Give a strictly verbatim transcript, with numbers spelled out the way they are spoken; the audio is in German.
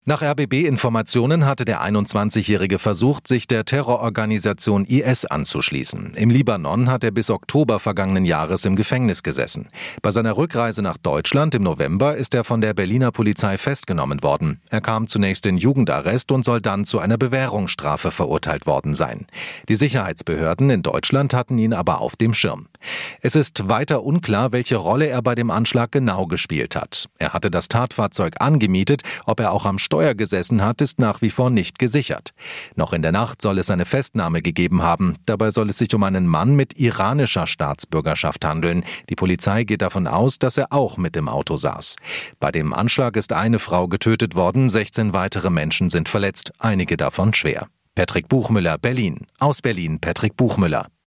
Nach R B B-Informationen hatte der einundzwanzigjährige versucht, sich der Terrororganisation I S anzuschließen. Im Libanon hat er bis Oktober vergangenen Jahres im Gefängnis gesessen. Bei seiner Rückreise nach Deutschland im November ist er von der Berliner Polizei festgenommen worden. Er kam zunächst in Jugendarrest und soll dann zu einer Bewährungsstrafe verurteilt worden sein. Die Sicherheitsbehörden in Deutschland hatten ihn aber auf dem Schirm. Es ist weiter unklar, welche Rolle er bei dem Anschlag genau gespielt hat. Er hatte das Tatfahrzeug angemietet, ob er auch am Steuer gesessen hat, ist nach wie vor nicht gesichert. Noch in der Nacht soll es eine Festnahme gegeben haben. Dabei soll es sich um einen Mann mit iranischer Staatsbürgerschaft handeln. Die Polizei geht davon aus, dass er auch mit im Auto saß. Bei dem Anschlag ist eine Frau getötet worden, sechzehn weitere Menschen sind verletzt, einige davon schwer. Patrick Buchmüller, Berlin. Aus Berlin, Patrick Buchmüller.